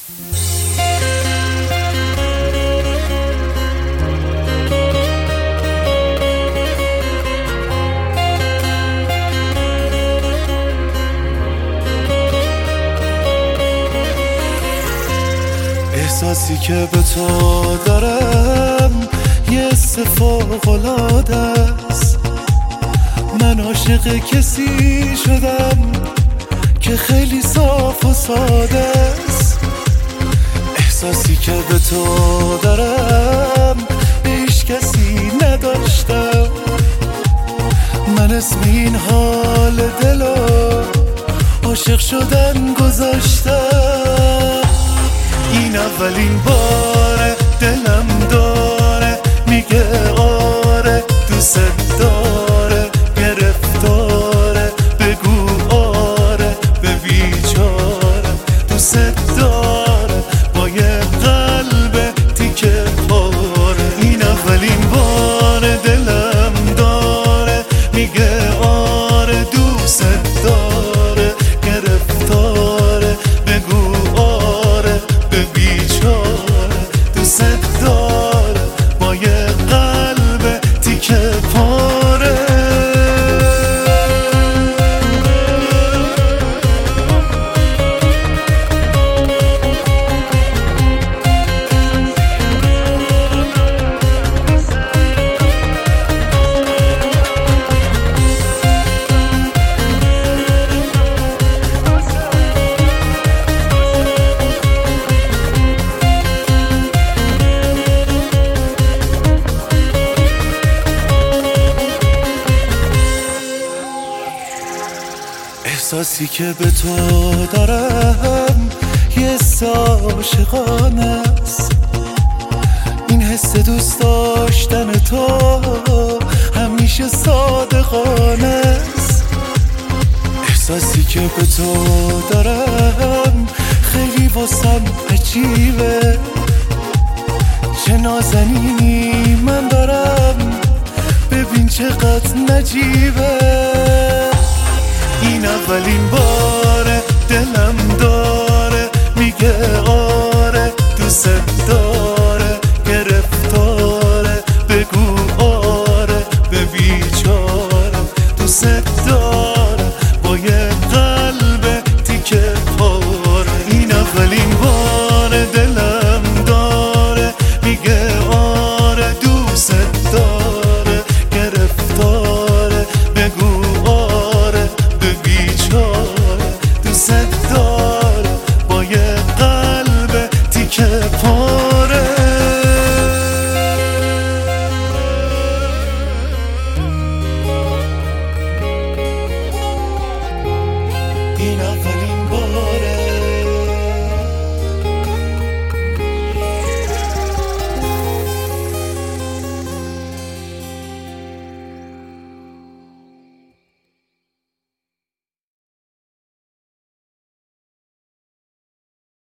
احساسی که به تو دارم یه حس فوق‌العاده است. من عاشق کسی شدم که خیلی صاف و ساده است. احساسی که به تو دارم هیچ کسی نداشتم. من اسم این حال دلو عاشق شدن گذاشتم. این اولین باره دلم داره میگه آره دوست داره، گرفتاره بگو آره به بیچاره. دوست داره با یه قلب تیکه پاره. این اولین باره دلم داره میگه آره دوست داره، گرفتاره بگو آره به بیچاره. دوست داره با یه قلب تیکه پاره. احساسی که به تو دارم یه حس عاشقانه است. این حس دوست داشتن تو همیشه صادقانه است. احساسی که به تو دارم خیلی واسم عجیبه. چه نازنینی من دارم ببین چقدر نجیبه. این اولین باره دلم داره میگه آره دوست داره.